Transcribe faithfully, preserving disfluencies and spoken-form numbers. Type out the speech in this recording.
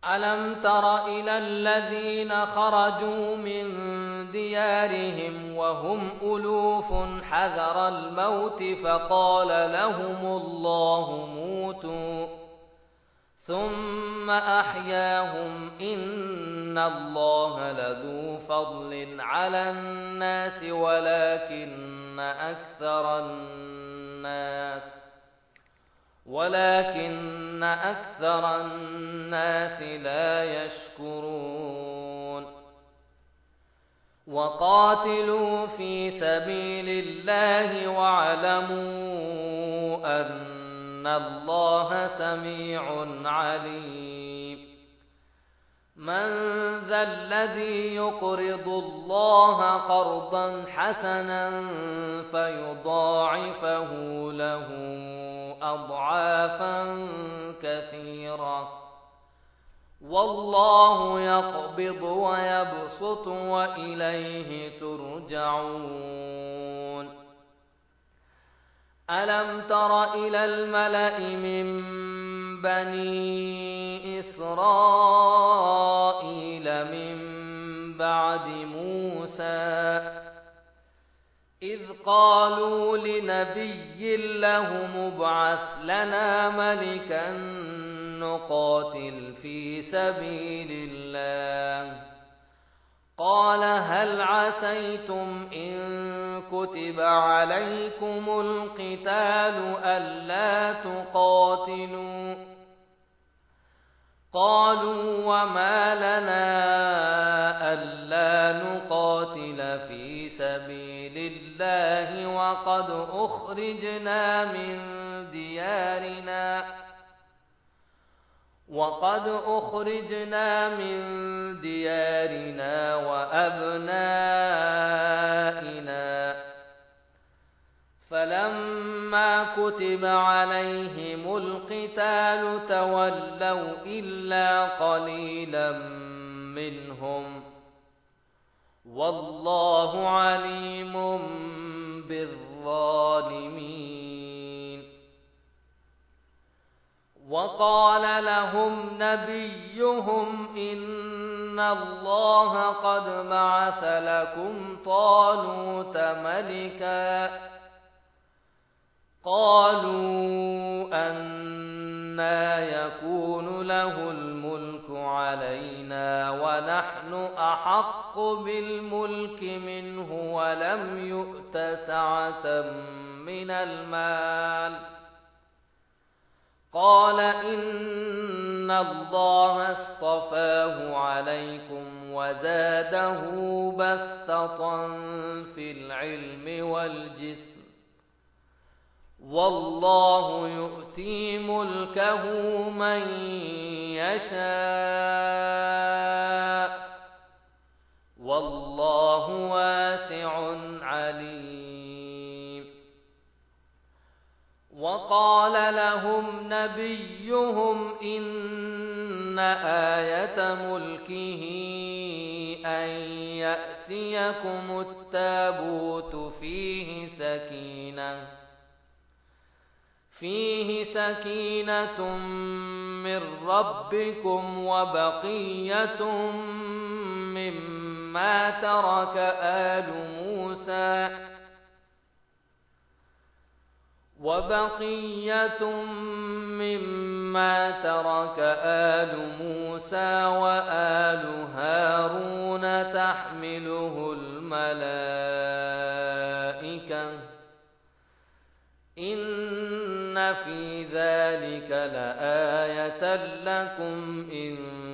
ألم تر إلى الذين خرجوا من ديارهم وهم ألوف حذر الموت فقال لهم الله موتوا ثم أحياهم إن الله لذو فضل على الناس ولكن أكثر الناس ولكن أكثر الناس لا يشكرون وقاتلوا في سبيل الله واعلموا أن الله سميع عليم من ذا الذي يقرض الله قرضا حسنا فيضاعفه له أضعافا كثيرة والله يقبض ويبسط وإليه ترجعون ألم تر إلى الملأ من بني إسرائيل من بعد موسى إذ قالوا لنبي له ابعث لنا ملكا نقاتل في سبيل الله قال هل عسيتم إن كتب عليكم القتال ألا تقاتلوا قالوا وما لنا ألا نقاتل في سبيل الله وقد أخرجنا من ديارنا وقد أخرجنا من ديارنا وأبنائنا فلما كتب عليهم القتال تولوا إلا قليلا منهم والله عليم بالظالمين وقال لهم نبيهم إن الله قد بعث لكم طالوت ملكا قالوا أنى يكون له الملك علينا ونحن أحق بالملك منه ولم يؤت سعة من المال قال إن الله اصطفاه عليكم وزاده بسطة في العلم والجسم والله يؤتي ملكه من يشاء والله واسع عليم وقال لهم نبيهم إن آية ملكه أن يأتيكم التابوت فيه سكينة فيه سكينة من ربكم وبقية مما ترك آل موسى وبقية مما ترك آل موسى وآل هارون تحمله الملائكة إن في ذلك لآية لكم إن